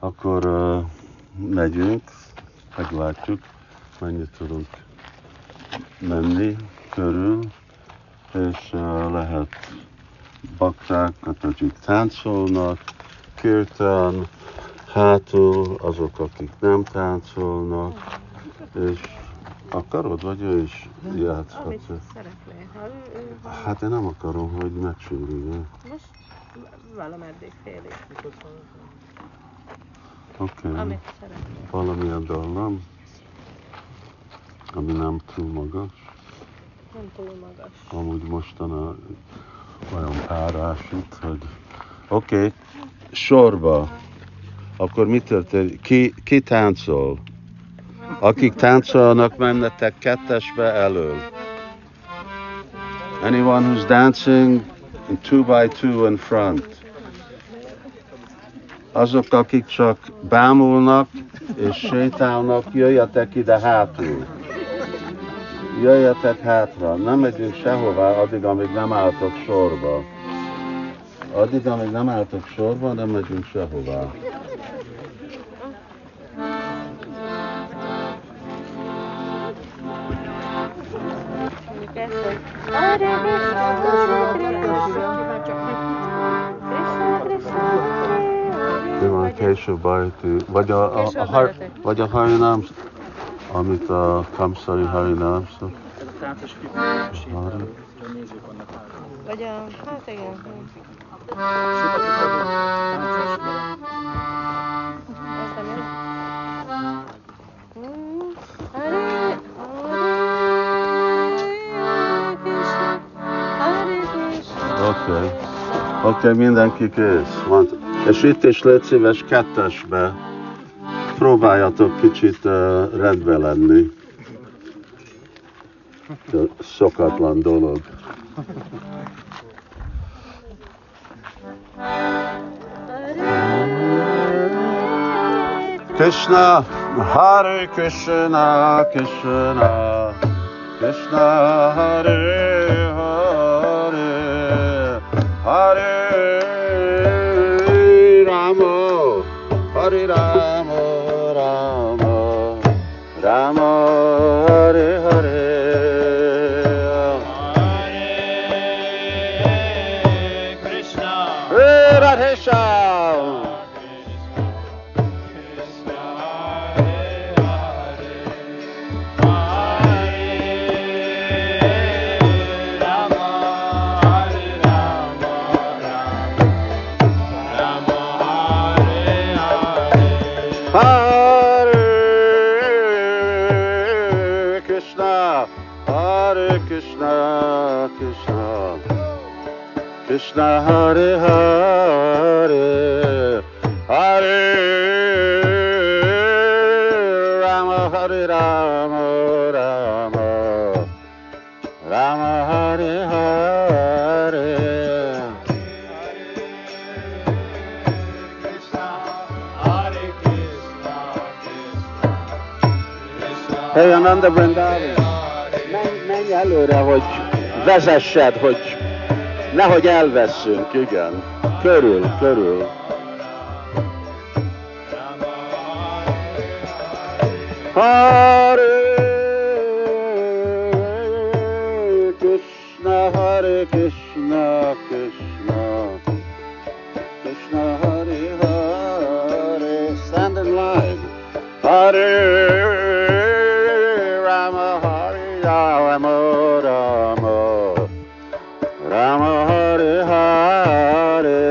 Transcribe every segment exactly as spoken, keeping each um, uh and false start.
Akkor uh, megyünk, meglátjuk, mennyit tudunk menni körül, és uh, lehet baktákat, akik táncolnak, kirtán, hátul azok, akik nem táncolnak, és akarod, vagy ő is játszhat? Amit szeretné. Ha ő, ő van. Hát én nem akarom, hogy megsérüljön. Most valameddig félig. Oké. Okay. Amit szeretné. Valamilyen dallam, ami nem túl magas. Nem túl magas. Amúgy mostana olyan párás itt, hogy... Oké, okay. Sorba. Akkor mi történik? Ki, ki táncol? Akik táncolnak, mennetek kettesbe elől. Anyone who's dancing in two by two in front. Azok, akik csak bámulnak és sétálnak, jöjjetek ide hátul. Jöjjetek hátra. Nem megyünk sehová addig, amíg nem álltok sorba. Addig, amíg nem álltok sorba, nem megyünk sehová. Mi van később bajti? Vagy a, a, a, har, vagy a harinám, amit a Kamszai harinám szó. Ez a táncos kifejezés, nézők vannak hátra. Vagy a... hát igen. Sokat itt vagyok, táncos, de... Ez nem jó? Hare, Hare Krishna. Oké. Okay. Oké, okay, mindenki kész. Van. És itt is légy szíves kettesbe. Próbáljatok kicsit uh, rendbe lenni. Szokatlan dolog. Krishna, Hare Krishna, Krishna, Krishna, Hare Hare, Hare Rama, Hare Rama, Rama, Rama, Hare Hare. Hare Krishna, Radhe Shyam. Krishna Hare Hare, Hare Rama, Hare Rama, Rama, Rama Hare Hare. Hey, Ananda Vrindavan, menj, menj előre, hogy vezessed, hogy nehogy elveszünk, igen. Körül, körül. Hare Krishna, Hare Krishna, Krishna, Krishna, Hare Hare. Stand in line. Hare Rama, Hare Rama, Rama, Rama Hare Hare.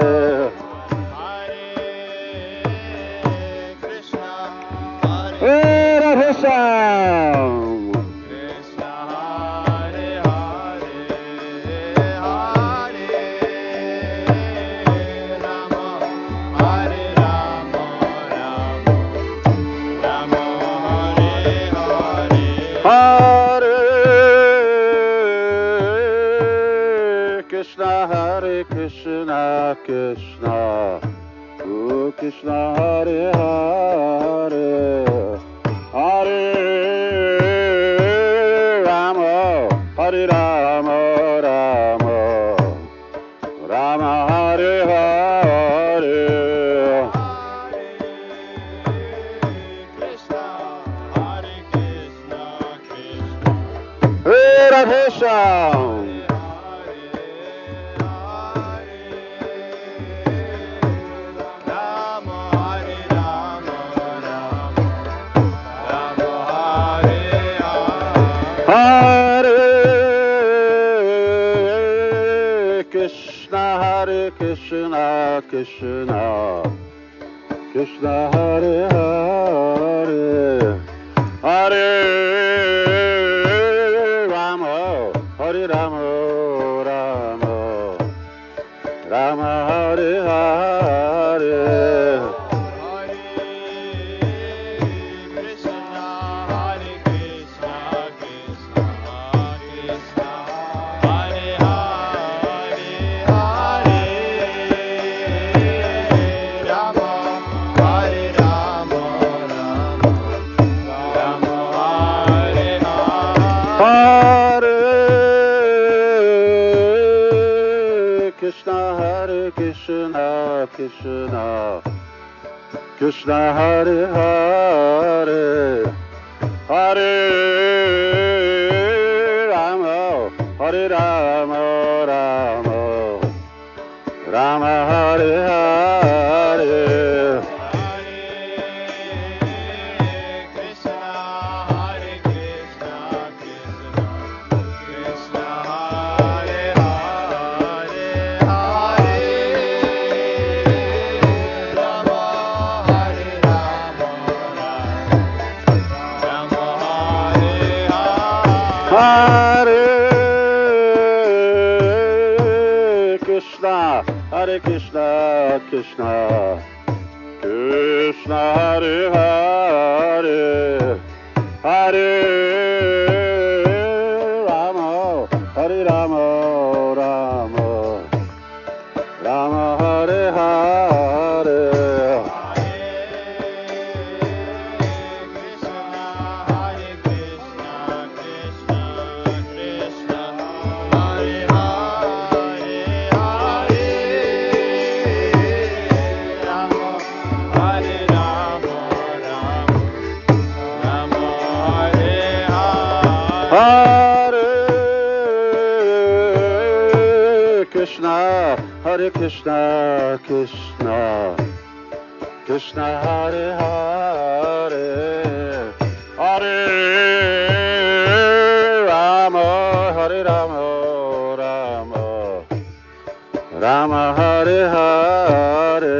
Hare Krishna, Hare Radhe Shyam. Krishna, Hare Hare, Hare Rama, Hare Rama, Rama, Rama Hare Hare. Hare Krishna, Hare Krishna, Krishna, oh Krishna, Hare Hare, Hare Rama, Hare Rama, Rama, Rama Hare Hare. Hashem. Hare Krishna, Krishna, Krishna Hare Hare, Hare Rama, Hare Rama, Rama, Rama Hare Hare. Krishna, Krishna Hare Hare, Hare Rama, Hare Rama, Rama, Rama Hare Hare. Hare Krishna, Krishna, Krishna Hare Hare, Hare Rama, Hare Rama, Rama, Rama Hare Hare. Hare Krishna, Krishna, Krishna Hare Hare, Hare Rama, Hare Rama, Rama, Rama Hare Hare.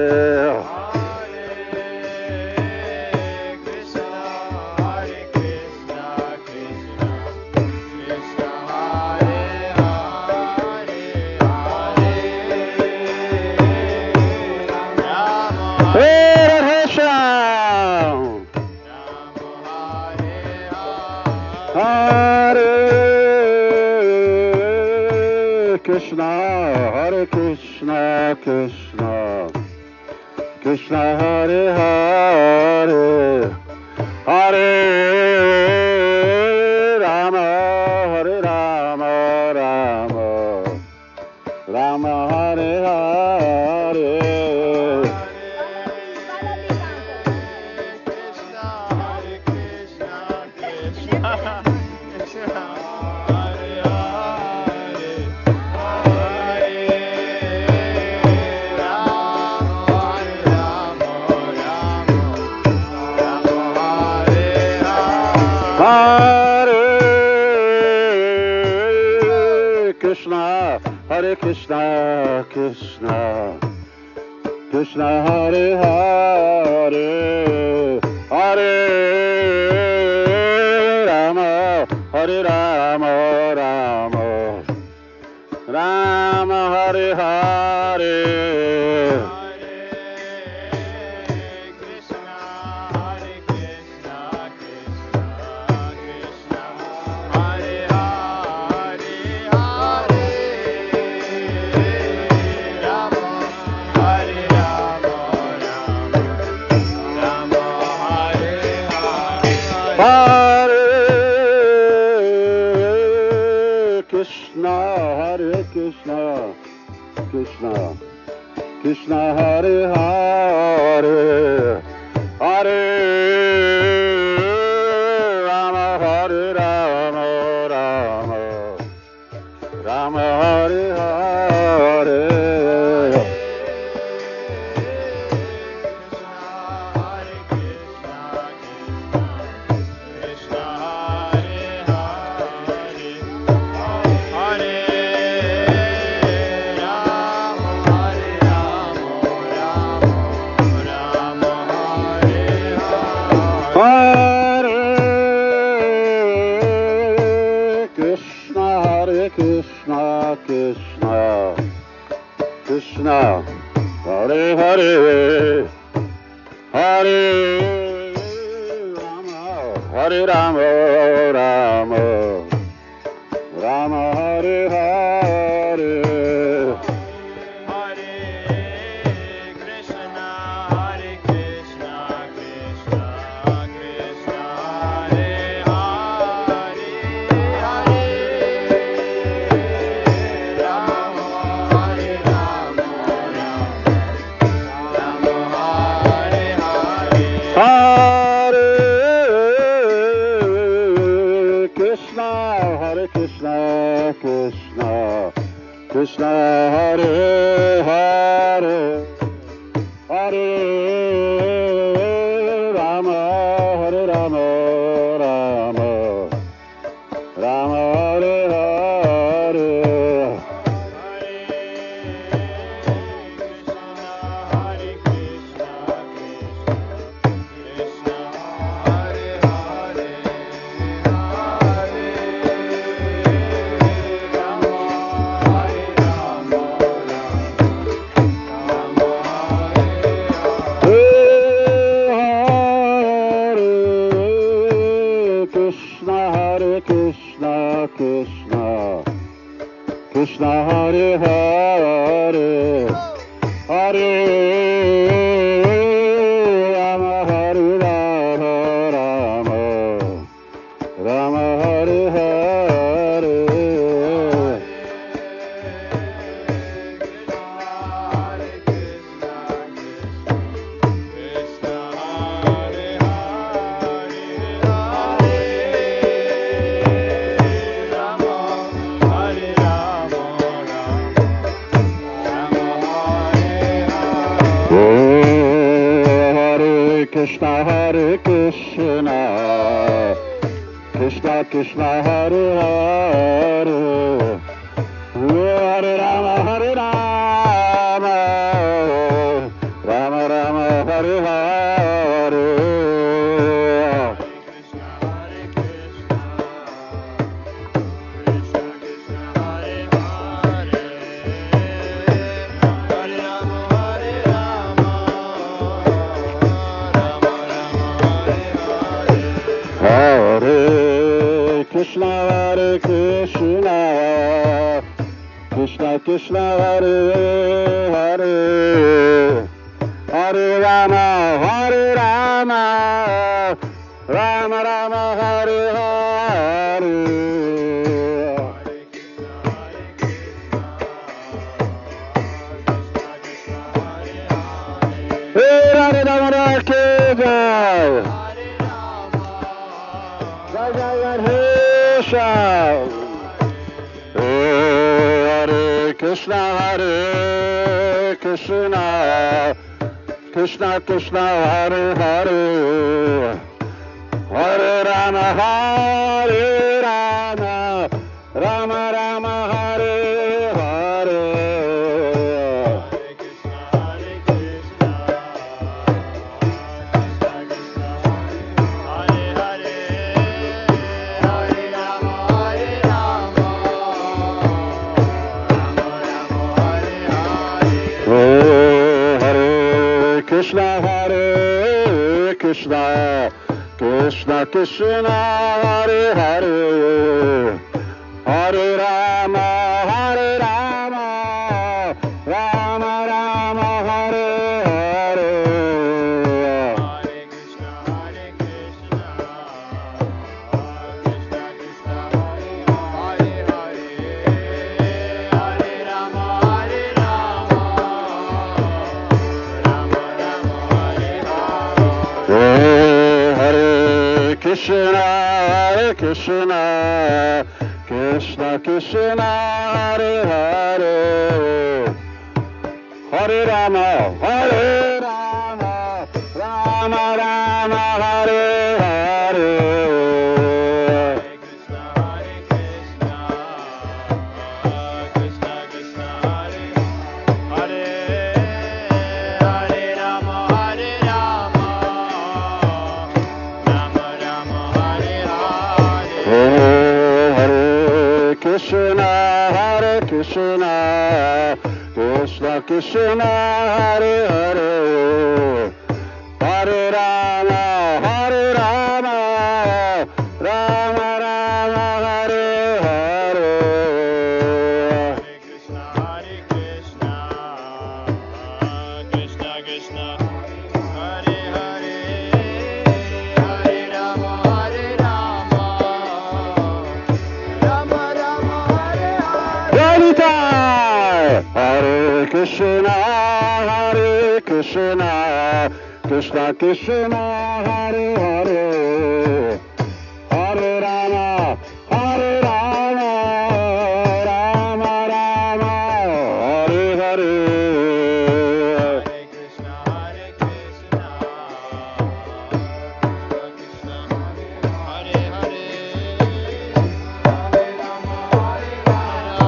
Krishna, Hare Krishna, Krishna, Krishna Hare Hare, Hare Rama, Hare Rama, Rama, Rama Hare Hare. Hare Krishna, Krishna, Krishna Hare Hare, Hare Rama, Hare Rama, Rama, Rama Hare Hare. Krishna, Krishna Hare Hare, Hare Rama, Hare Rama, Rama, Hare Rama, Rama, Rama Hare Hare. Krishna Hare Hare, Hare Rama, Hare Rama, Rama, Rama Hare Hare. Krishna Hare Hare, Hare Rama, Hare Rama, Rama, Rama Hare Hare. Krishna Hare Krishna, Krishna Krishna Hare Hare, Hare Rama Hare Rama, Rama Rama Hare Hare. Krishna Hare Krishna, Krishna Krishna Hare Hare, Hare Rama Hare Rama. Hare Krishna, Hare Krishna, Krishna Krishna, Hare Hare, Hare Rama, Hare Rama, Rama Rama, Hare Hare. Hare Rama, Rama Ke Jai. Hare Krishna, Hare Krishna, Krishna Krishna, Hare Hare, Hare Rama, Hare Rama, Rama Rama, Hare Hare. Krishna, Hare Krishna, Krishna Krishna, Hare Hare, Hare Rama, Hare Rama, Rama Rama, Hare Hare. Hare Krishna, Hare Krishna, Krishna Krishna, Hare Hare, Hare Rama, Hare Rama, Rama Rama, Hare Hare. Hare Krishna, Hare Krishna, Krishna Krishna, Hare Hare, Hare Rama, Hare Rama, Rama Rama, Hare Hare. Hare Krishna, Hare Krishna, Krishna Krishna, Hare Hare, Hare Rama, Hare Rama, Rama Rama, Hare Hare. Hare Krishna, Hare Krishna, Krishna Krishna, Hare Hare, Hare Rama, Hare Rama, Hare Krishna, Hare Krishna, Krishna Krishna, Hare Hare, Hare Rama, Hare Rama, Rama Rama, Hare Hare. Hare Krishna, Hare Krishna, Krishna Krishna, Hare Hare, Hare Rama, Hare Rama.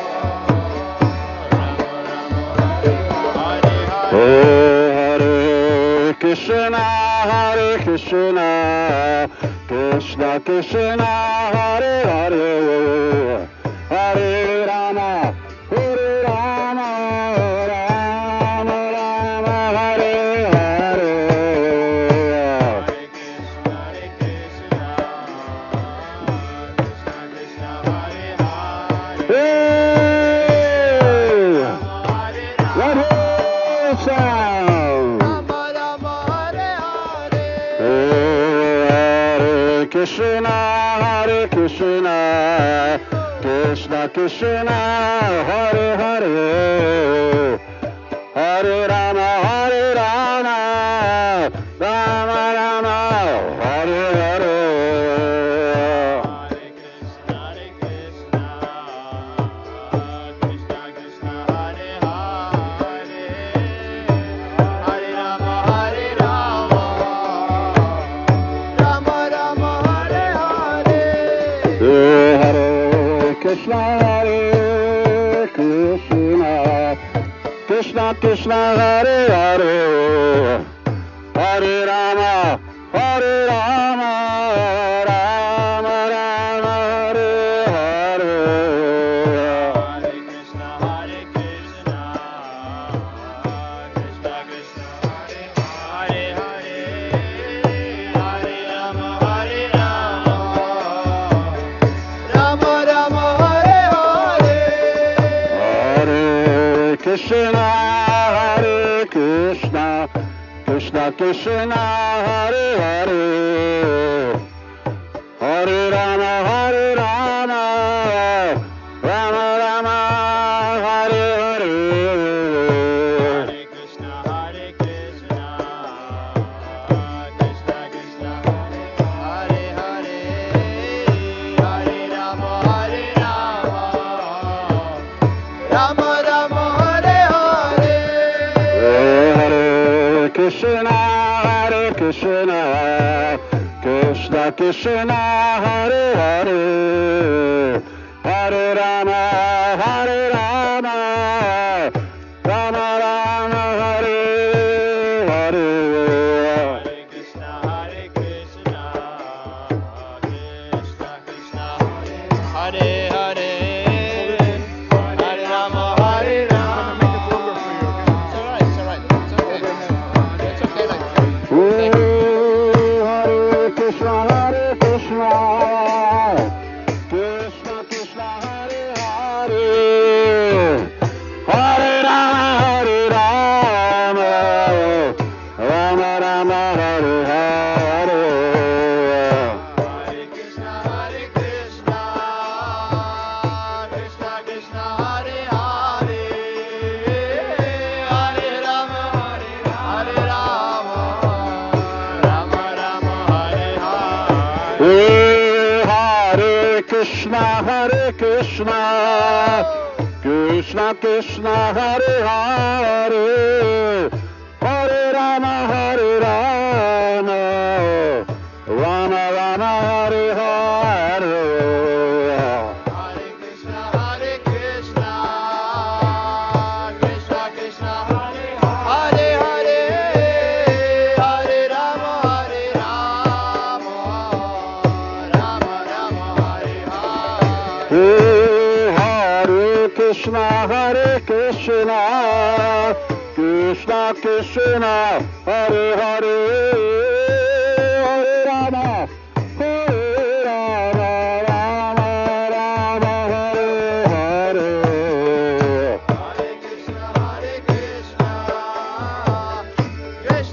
Krishna, Hare Krishna, Krishna Krishna, Hare Hare, Hare Rama, Hare Rama, Rama Rama, Hare Hare. Hare Krishna, Hare Krishna, Krishna Krishna, Hare Hare. Hare Krishna, Hare Krishna, Krishna Krishna, Hare Hare, Hare Rama, Hare Rama, Rama Rama, Hare Hare. Hare Krishna, Hare Krishna, Krishna Krishna, Hare Hare, Hare Rama, Hare Rama, Rama Rama, Hare Hare. Hare Krishna, Hare Krishna, Krishna Krishna, Hare Hare, Hare Rama, Hare Rama, Rama Rama, Hare Hare. Hare Krishna, Hare Krishna, Krishna Krishna, Hare Hare, Hare Rama, Hare Rama, Rama Rama, Hare Hare. Hare Krishna, Hare Krishna, Krishna Krishna, Hare Hare, Hare Rama, Hare Rama, Rama Rama, Hare Hare. Hare Krishna, Hare Krishna, Krishna Krishna, Hare Hare, Hare Rama, Hare Rama, Rama Rama, Hare Hare. Hare Krishna, Hare Krishna, Krishna Krishna, Hare Hare, Hare Rama, Hare Rama, Rama Rama, Hare Hare. Hare Krishna, Hare Krishna, Krishna Krishna, Hare Hare, Hare Rama, Hare Rama. It's all right, it's all right, it's okay. It's okay like that. Hare Krishna, Hare Krishna, Krishna Krishna, Hare Hare, Hare Rama, Hare Rama, Rama Rama, Hare Hare. Hare Krishna, Hare Krishna, Krishna Krishna, Hare Hare, Hare Rama, Hare Rama, Rama Rama, Hare Hare. Hare Krishna, Hare Krishna, Krishna Krishna, Hare Hare, Hare Rama, Hare Rama, Rama Rama, Hare Hare. Hare Krishna, Hare Krishna, Krishna Krishna, Hare Hare, Hare Hare, Rama, Hare Rama, Rama Rama, Hare Hare. Hare Krishna, Hare Krishna, Krishna Krishna, Hare Hare, Hare Rama, Hare Rama, Rama Rama, Hare Hare. Hare Krishna, Hare Krishna, Krishna Krishna,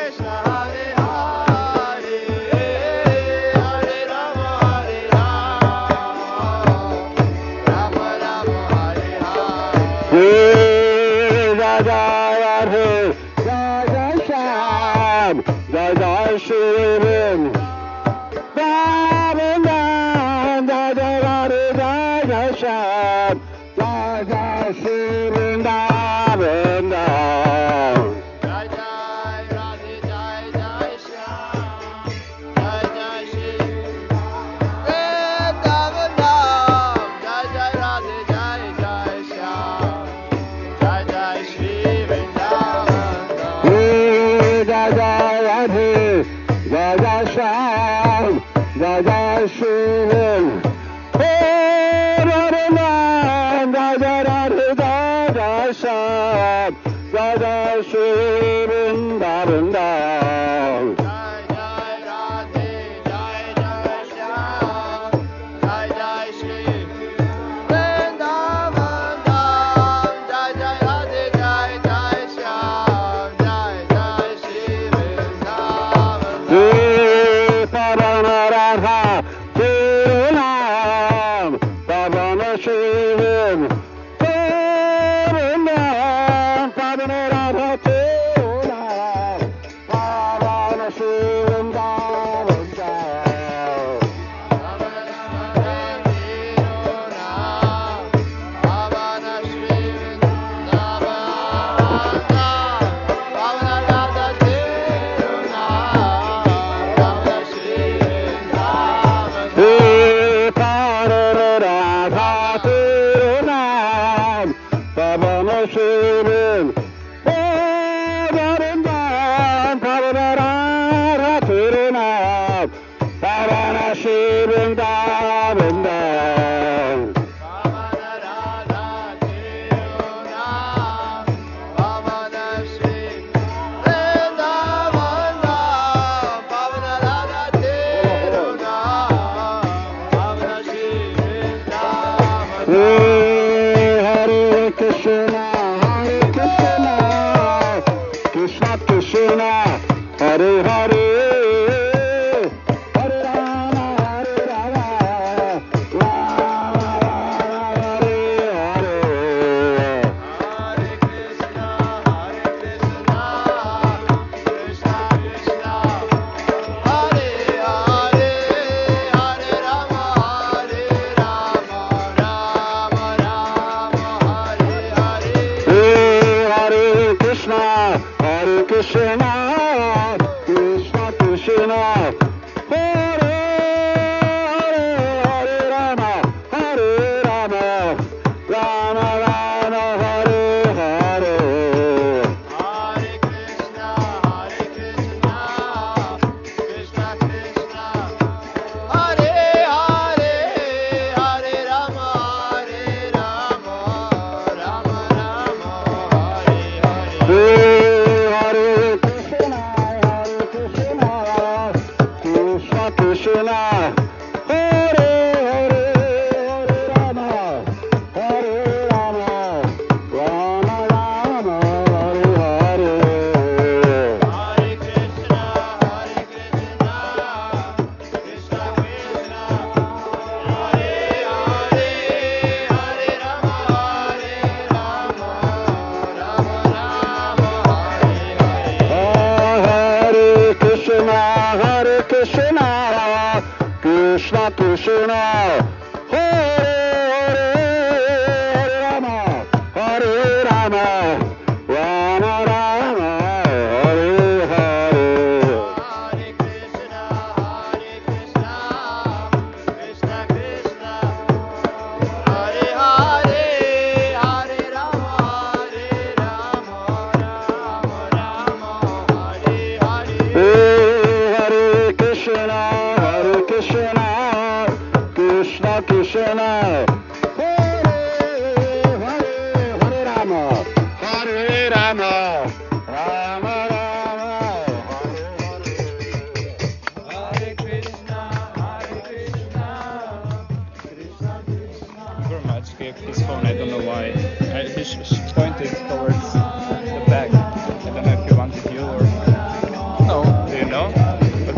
Pointed towards the back. I don't know if you wanted you or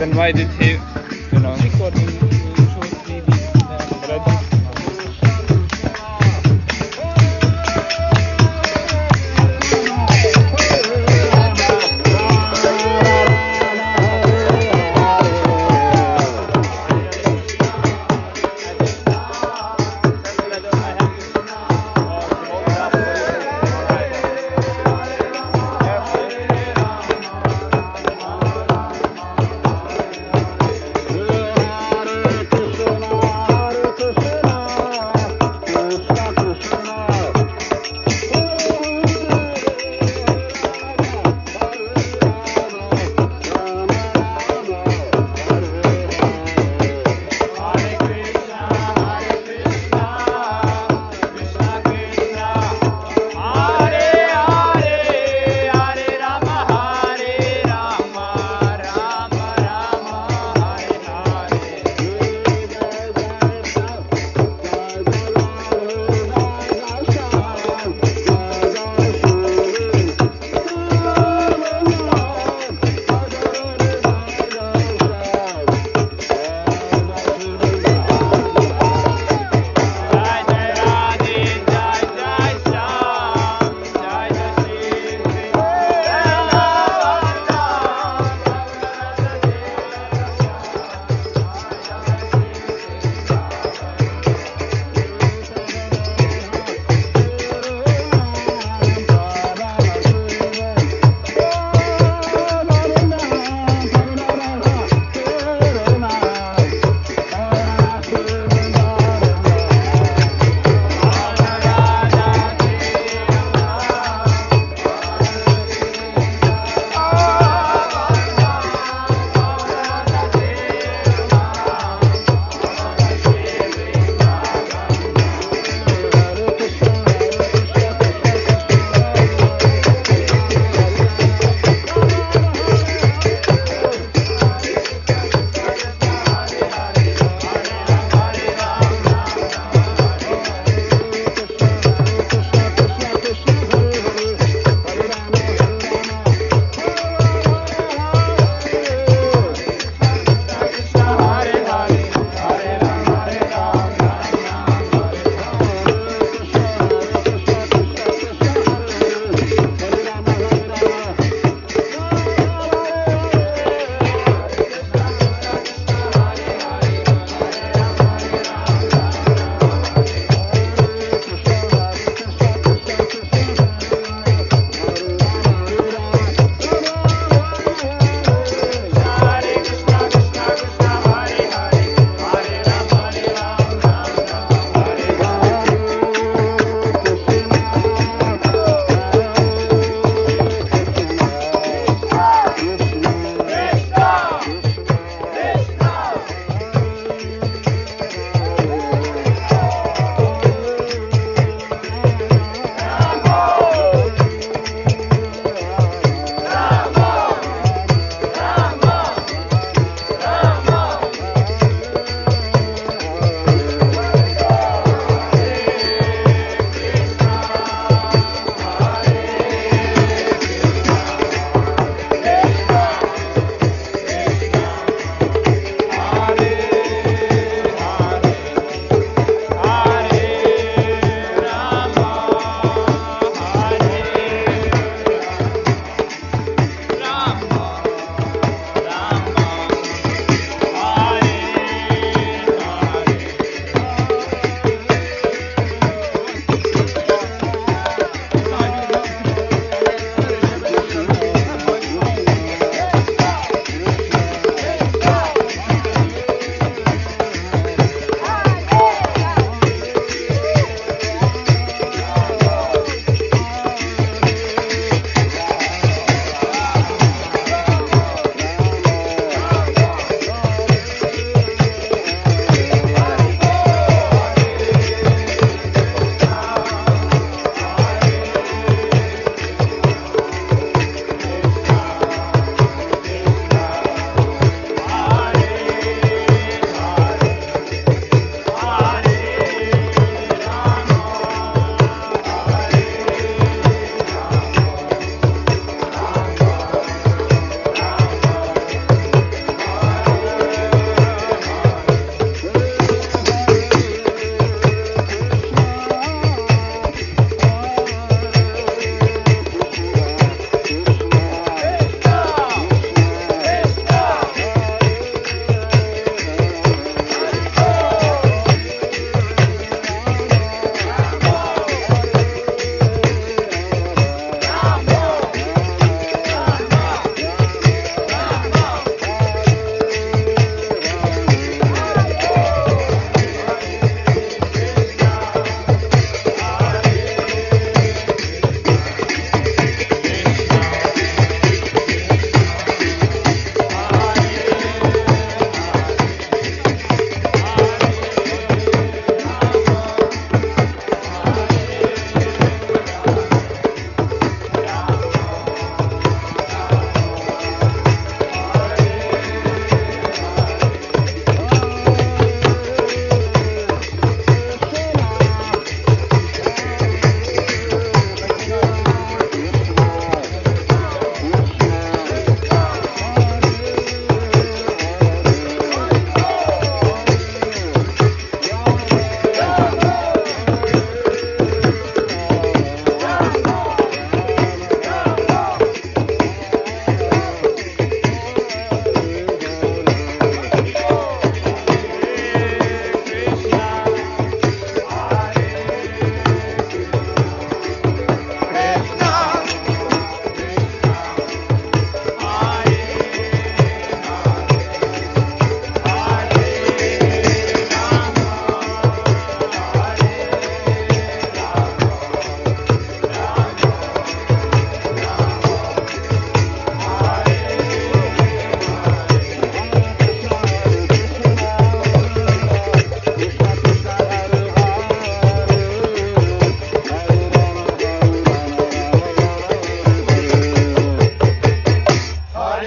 And why did he, you know? Recording shows the But I don't-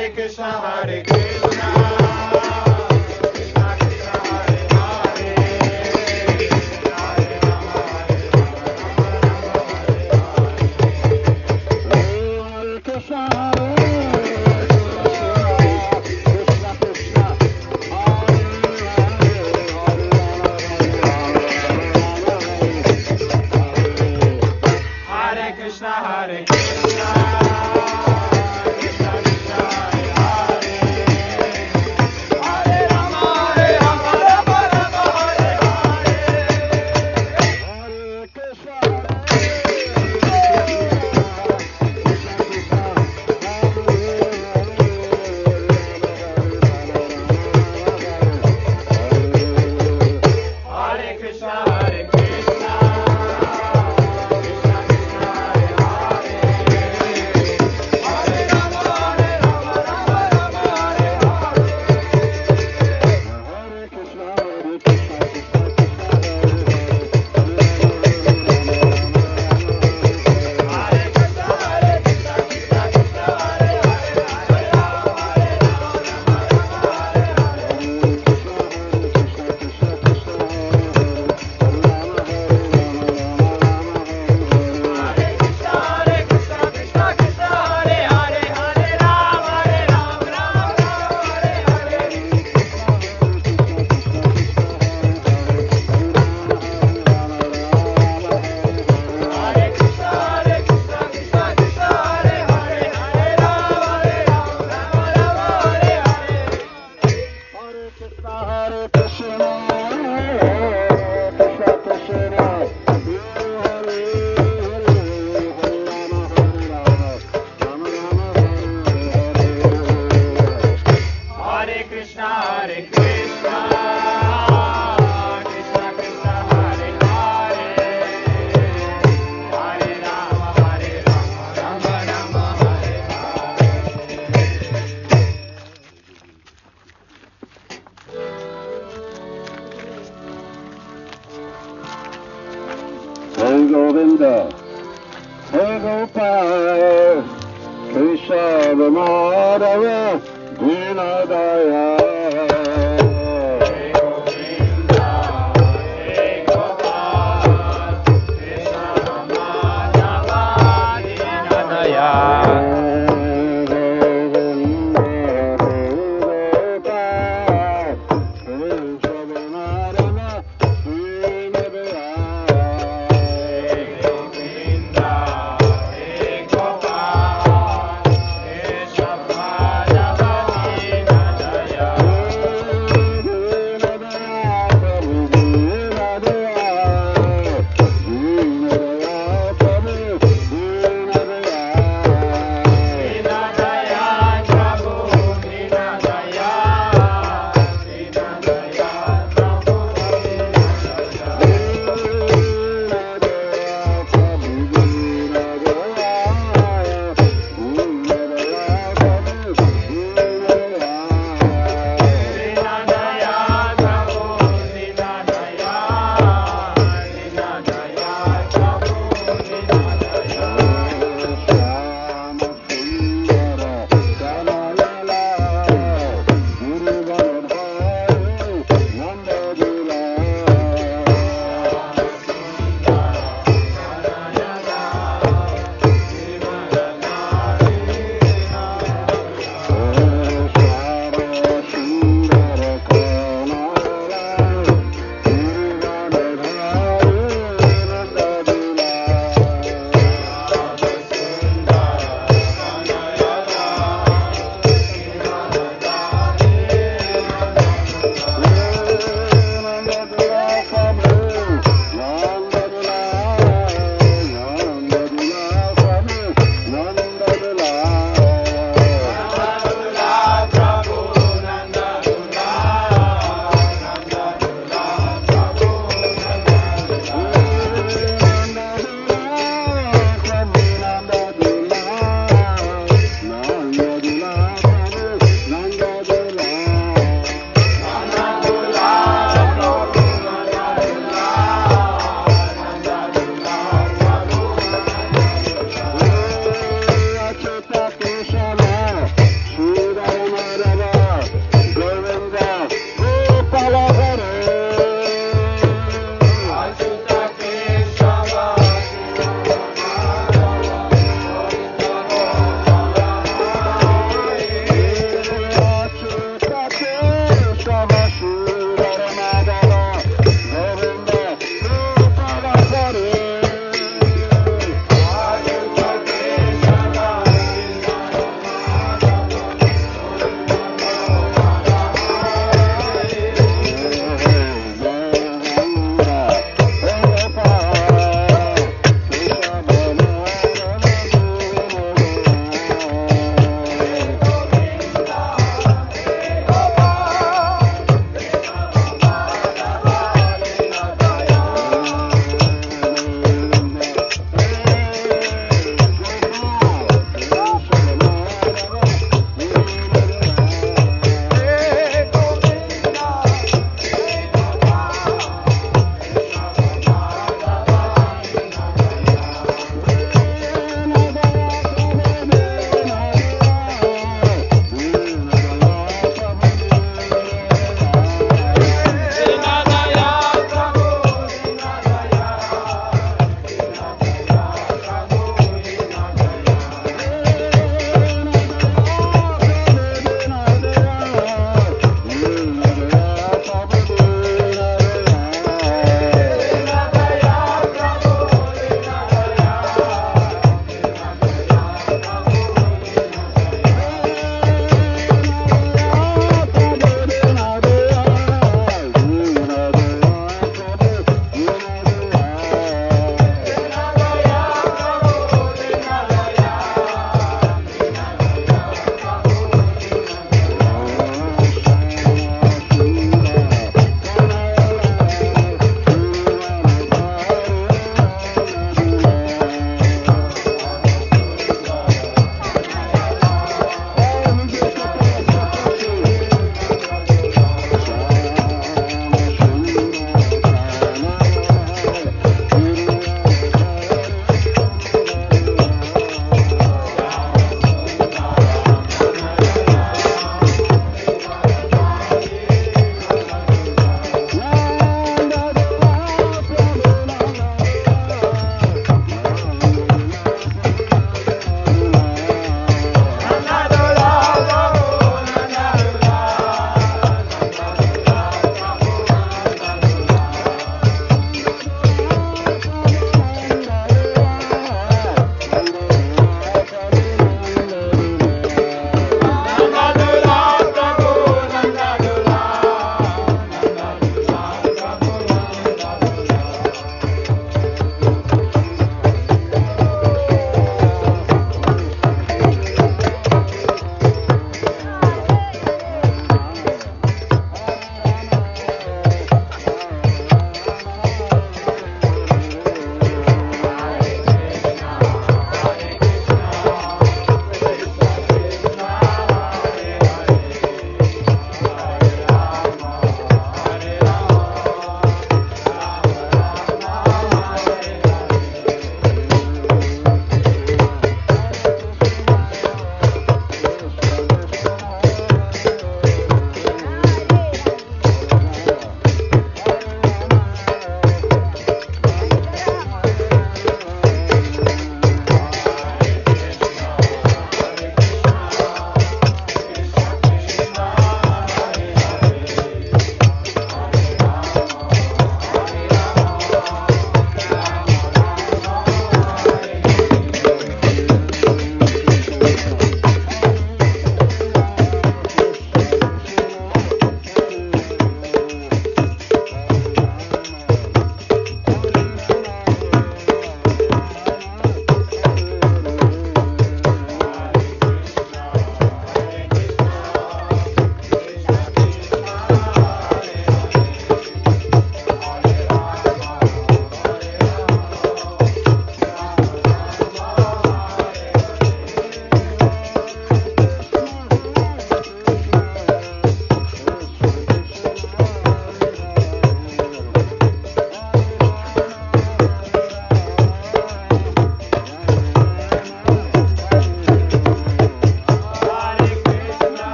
Govinda, Hey Gopal, Krishna Madhava, Dinadaya. Hey Govinda, Hey Gopal, Krishna Madhava, Dinadaya. Yeah.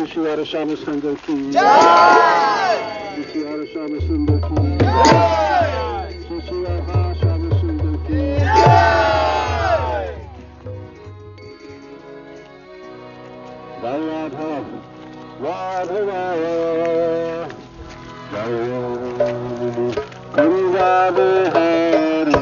Shishihara Shama Sundar ki Shishihara Shama Sundar ki Shishihara Shama Sundar ki Radha Radha Radha Radha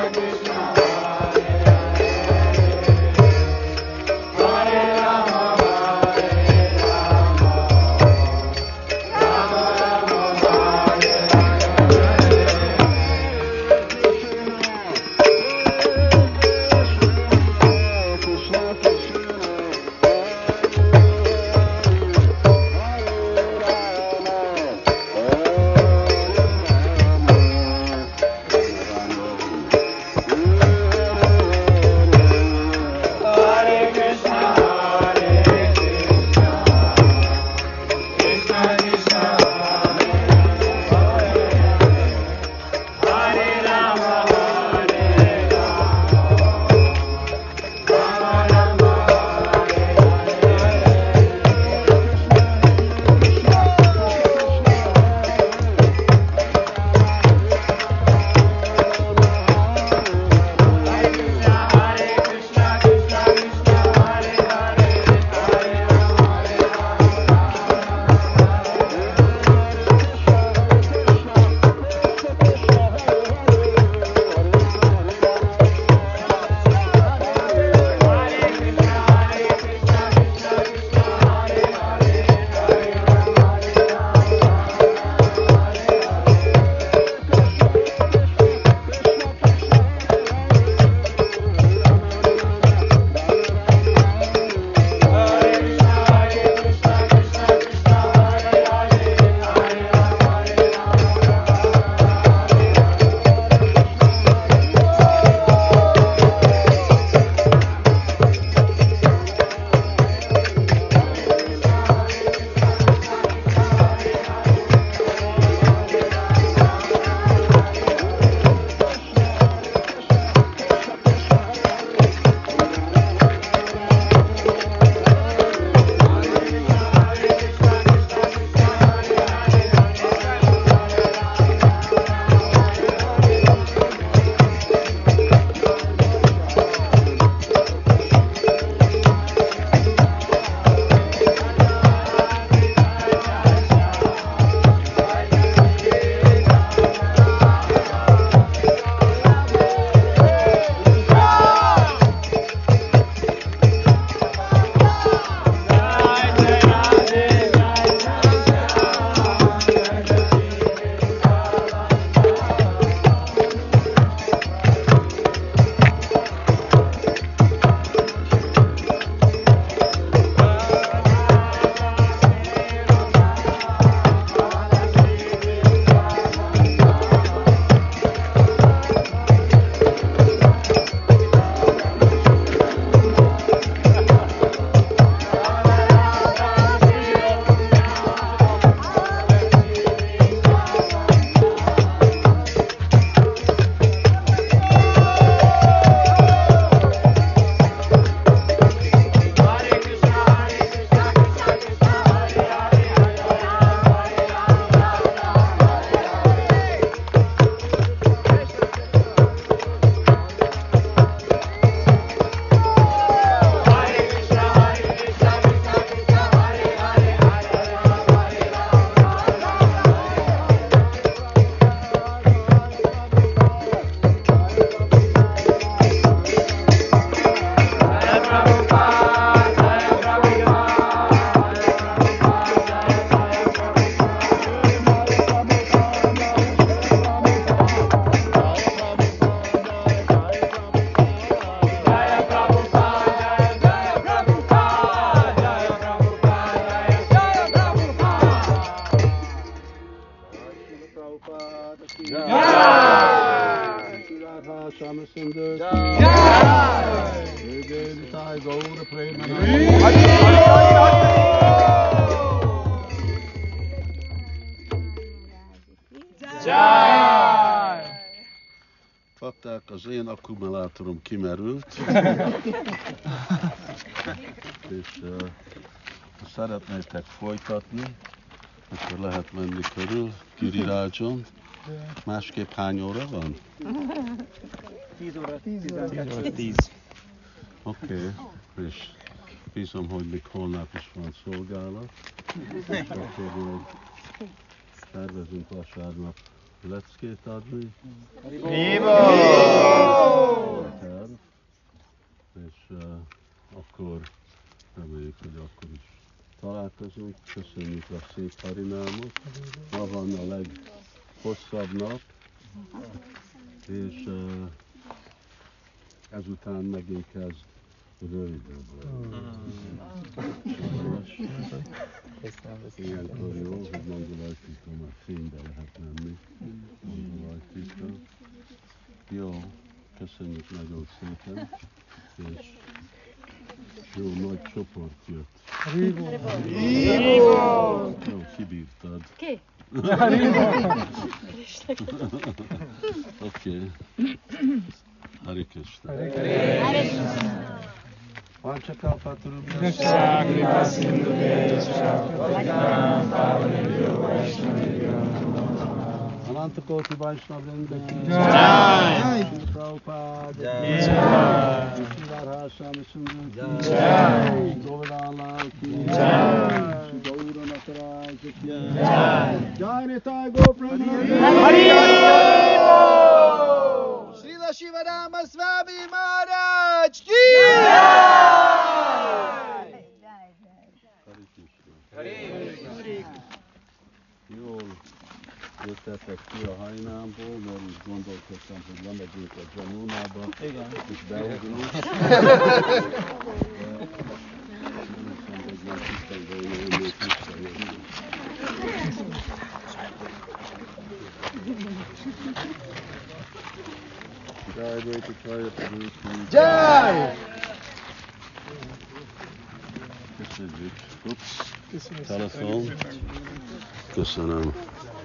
Sundar. Again, I go to play Kapták, az én akkumulátorom kimerült, és uh, ha szeretnétek folytatni, akkor lehet menni körül, Girirájon. Másképp hány óra van? tíz óra, tíz. Oké, okay. És bízom, hogy még holnap is van szolgálat. Akkor tervezünk vasárnap leckét adni. Viva! Úrnak, köszönjük a szép harinámot. Ma van a leghosszabb nap, és uh, ezután megint kezd rövidebb lenni. Ilyenkor jó, hogy mongolajtika már fénybe lehet menni. Mongolajtika. Jó, köszönjük nagyon szépen, és jó nagy csoport jött. Jó, kibírtad. Ki? Oké. Hare Krishna. Panchakalpatarubhyascha Krishna Kripa Sindhubhyascha Patitanam Pavanebhyo Vaishnavebhyo Namo Namah. Anantakoti Vaishnavrinda ki Jai. Shri Prabhupada Jai. Shri Radha Swami Sundar ki Jai. Govardhan ki Jai. Shri Gaura Nataraj ki Jai. Jai Nitai Gopramanande Srila Shivarama Swami Maharaj ki! Jól jöttetek ki a hajnámból, mert úgy gondolkodtam, hogy lemegyünk a Jamunába, és beugrunk. Jai Bhaitu Jai Prabhupada. Jai! Köszönjük. Ups. Telefon. Köszönöm.